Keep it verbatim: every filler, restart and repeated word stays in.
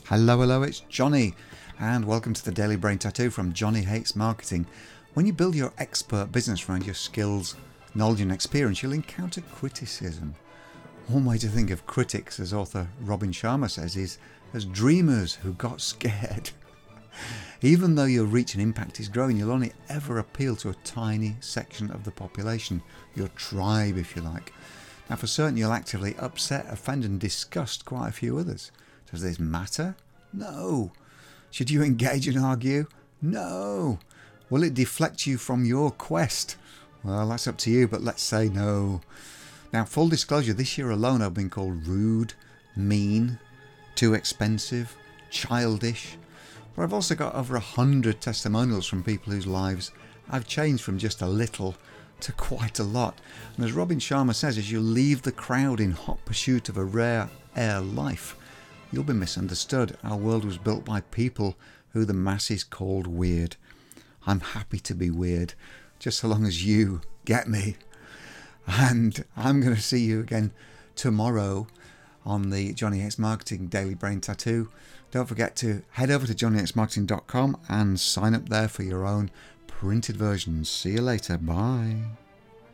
Hello, hello, it's Johnny, and welcome to the Daily Brain Tattoo from Johnny Hates Marketing. When you build your expert business around your skills, knowledge and experience, you'll encounter criticism. One way to think of critics, as author Robin Sharma says, is as dreamers who got scared. Even though your reach and impact is growing, you'll only ever appeal to a tiny section of the population, your tribe if you like. Now for certain you'll actively upset, offend and disgust quite a few others. Does this matter? No. Should you engage and argue? No. Will it deflect you from your quest? Well, that's up to you, but let's say no. Now, full disclosure, this year alone I've been called rude, mean, too expensive, childish. But I've also got over a hundred testimonials from people whose lives I've changed from just a little to quite a lot. And as Robin Sharma says, as you leave the crowd in hot pursuit of a rare air life, you'll be misunderstood. Our world was built by people who the masses called weird. I'm happy to be weird, just so long as you get me. And I'm going to see you again tomorrow on the Johnny Hates Marketing Daily Brain Tattoo. Don't forget to head over to johnny hates marketing dot com and sign up there for your own printed versions. See you later. Bye.